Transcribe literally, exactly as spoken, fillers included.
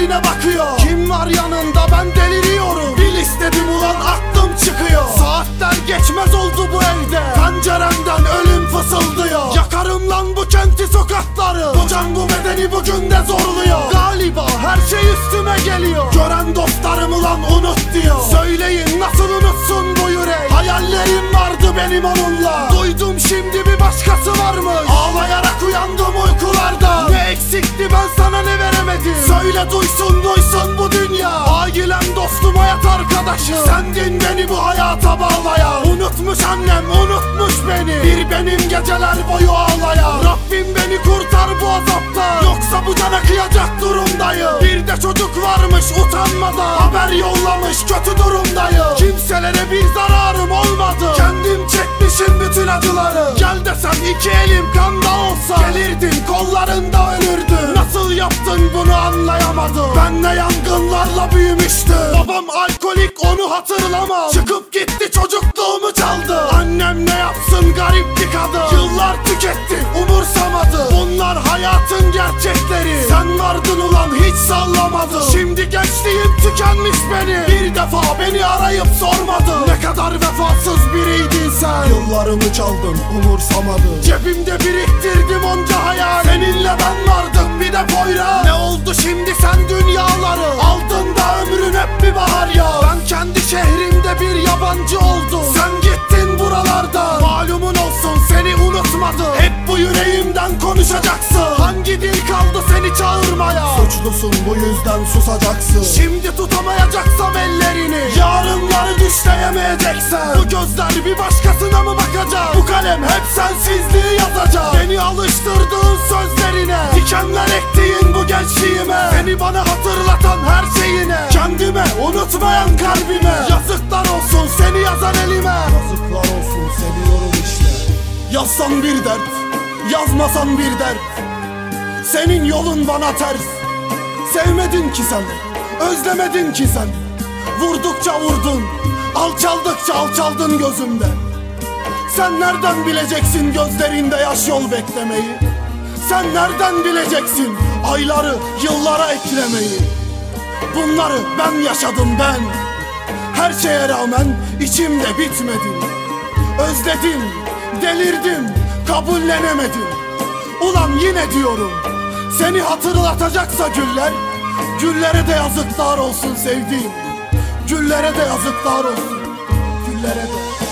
gözlerine bakıyor. Kim var yanında, ben deliriyorum. Bil istedim ulan, aklım çıkıyor. Saatler geçmez oldu bu evde, penceremden ölüm fısıldıyor. Yakarım lan bu kenti, sokakları. Kocan bu bedeni bugün de zorluyor. Galiba her şey üstüme geliyor. Gören dostlarım ulan unut diyor. Söyleyin nasıl unutsun bu yürek? Hayallerim vardı benim onunla. Duydum şimdi bir başkası varmış. Ağlayarak uyandım uykularda. Ne eksikti, ben sana ne veremedim? Söyle duysun duysun bu dünya. Ailem, dostum, hayat arkadaşım. Sendin beni bu hayata bağlayan. Unutmuş annem, unutmuş beni. Bir benim geceler boyu ağlayan. Rabbim beni kurtar bu azaptan, yoksa bu cana kıyacak durumdayım. Bir de çocuk varmış utanmadan, haber yollamış kötü durumdayım. Kimselere bir zararım olmadı, kendim çekmişim bütün acıları. Gel desem iki elim kanda olsa, gelirdin kollarında ölürdün. Nasıl yaptın bunu anlayamadım. Ben ne yangınlarla büyümüştüm. Babam alkolik, onu hatırlamam. Çıkıp gitti, çocukluğumu çaldı. Annem ne yapsın, garip bir kadın. Yıllar tüketti, umursamadı. Bunlar hayatın gerçekleri. Sen vardın ulan, hiç sallamadın. Şimdi gençliğim tükenmiş benim. Bir defa beni arayıp sormadın. Ne kadar vefasız biriydin sen. Yıllarımı çaldın, umursamadın. Cebimde biriktirdim onca hayal. Seninle ben vardım, bir de Poyraz. Ne oldu şimdi, sen dünyaları aldın da ömrün hep bir bahar ya. Ben kendi şehrimde bir yabancı oldum. Sen gittin buralarda. Malumun olsun, seni unutmadım. Hep bu yüreğimden konuşacaksın. Hangi dil kaldı seni çağırmaya? Suçlusun, bu yüzden susacaksın. Şimdi tutamayacaksam ellerini, yarınları düşleyemeyeceksen. Bu gözler bir başkasına mı bakacak? Bu kalem hep sensizliği yazacak. Beni alıştırdığın sözlerine, dikenler ektiğin bu gençliğime, seni bana hatırlatan her şeyine, kendime unutmayan kalbime. Yazıklar olsun seni yazan elime. Yazıklar olsun, seviyorum işte. Yazsan bir dert, yazmasan bir dert. Senin yolun bana ters. Sevmedin ki sen, özlemedin ki sen. Vurdukça vurdun, alçaldıkça alçaldın gözümde. Sen nereden bileceksin gözlerinde yaş yol beklemeyi? Sen nereden bileceksin ayları yıllara eklemeyi? Bunları ben yaşadım ben. Her şeye rağmen içimde bitmedin. Özledim, delirdim, kabullenemedim. Ulan yine diyorum, seni hatırlatacaksa güller, güllere de yazıklar olsun sevdiğim. Güllere de yazıklar olsun, güllere de.